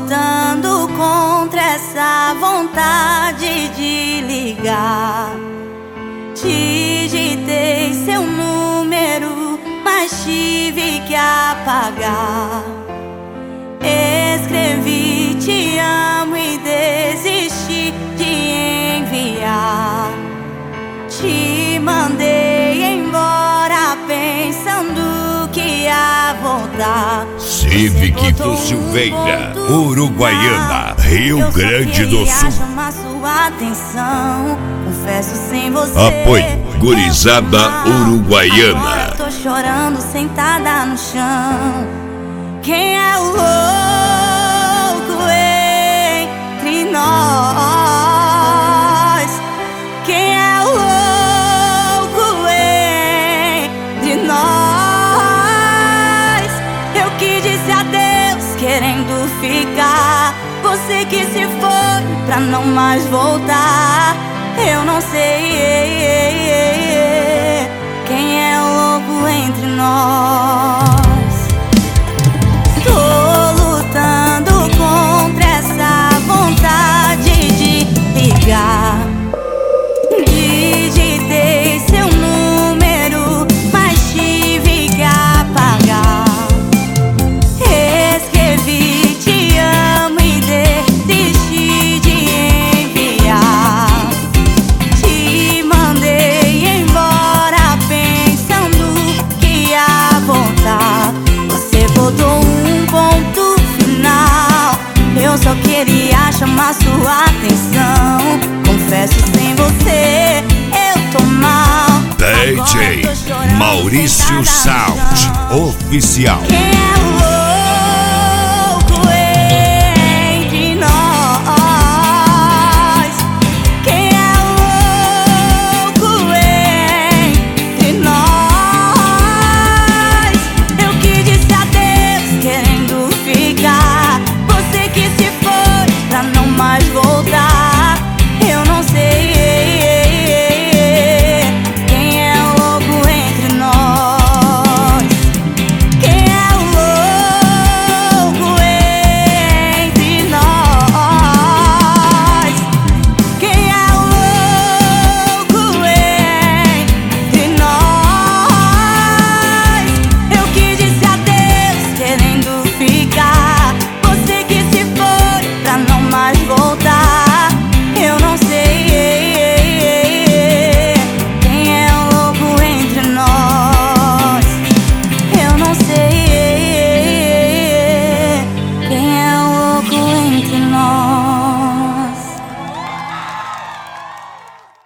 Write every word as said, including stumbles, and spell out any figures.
lutando contra essa vontade de ligar. Digitei seu número, mas tive que apagar. Escrevi te amo e desisti de enviar. Te mandei embora pensando que ia voltar. Civic do Silveira, Uruguaiana, Rio Grande do Sul. Chamar sua atenção, confesso sem você. Apoio Gurizada Uruguaiana. Agora tô chorando sentada no chão. Quem é o louco entre nós? Quem é o louco entre nós? Eu que disse adeus querendo ficar, você que se foi pra não mais voltar. Eu não sei quem é o louco entre nós. Tô lutando contra essa vontade de ligar. Digitei seu número, mas tive que apagar. Escrevi te amo e desisti de enviar. Te mandei embora pensando que ia voltar. Você botou um ponto final, eu só queria chamar sua atenção. Confesso sem você eu tô mal. D J Maurício Sound Oficial. Quem é o louco entre nós? Quem é o louco entre nós? Eu que disse adeus querendo ficar, você que se foi pra não mais voltar.